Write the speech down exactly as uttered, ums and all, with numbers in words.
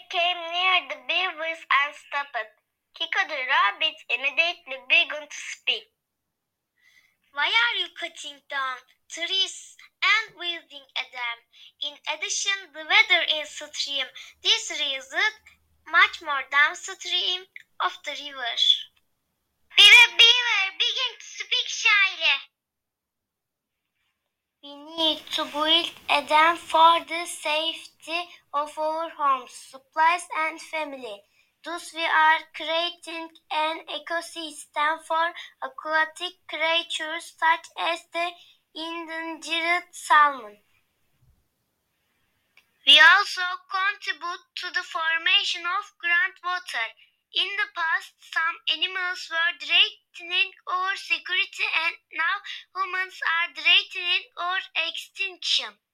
came near the beavers and stopped. Kiko the rabbit immediately began to speak. Why are you cutting down trees and building a dam? In addition, the weather is extreme. This raises much more downstream of the river. Beaver, beaver, begin to speak shyly. We need to build a dam for the safety of our homes, supplies, and family. Thus, we are creating an ecosystem for aquatic creatures such as the endangered salmon. We also contribute to the formation of groundwater. In the past, some animals were threatening our security, and now humans are threatening our extinction.